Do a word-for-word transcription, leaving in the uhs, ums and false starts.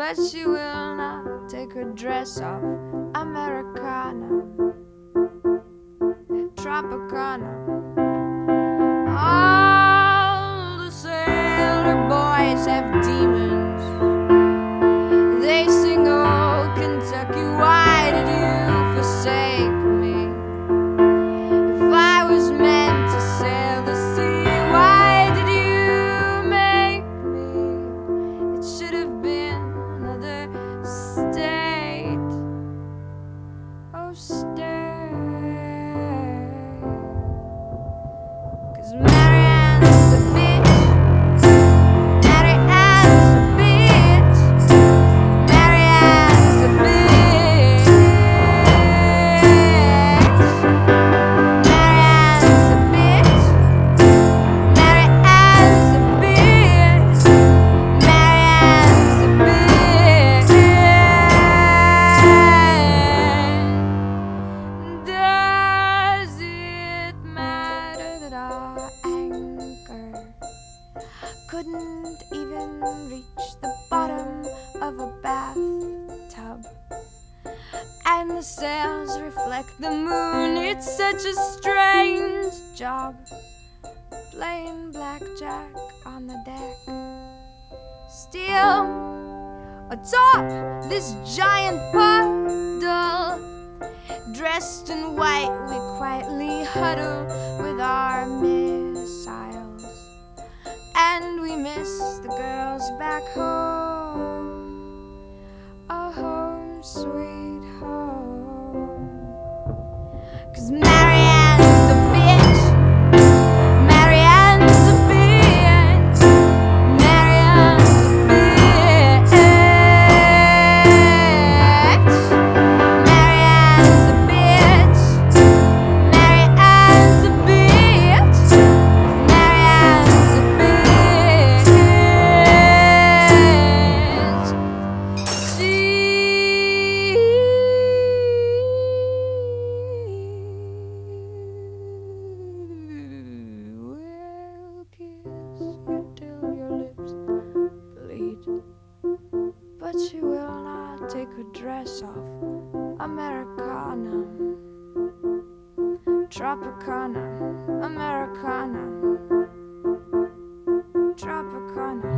but she will not take her dress off. Americana, Tropicana. All the sailor boys have demons. They sing, oh Kentucky, why did you forsake me? If I was meant to sail the sea, why did you make me? It should have been another state. Oh, stay. 'Cause Marianne's a bitch. Marianne's a bitch. Marianne's a bitch. Marianne's a bitch. Marianne's a bitch. Marianne's a bitch. Does it matter that our anchor couldn't even reach the bottom of a bathtub? And the sails reflect the moon. It's such a strange job playing blackjack on the deck. Still, atop this giant puddle, dressed in white, we quietly huddle with our missiles. And we miss the girls back home. Oh, home, sweet home. 'Cause Marianne's a bitch. Marianne's a bitch. Marianne's a bitch. Marianne's a bitch. Marianne's a bitch. Marianne's a bitch. She will kiss you till your lips bleed, but she will not take her dress off. Americana, Tropicana, Americana, Tropicana.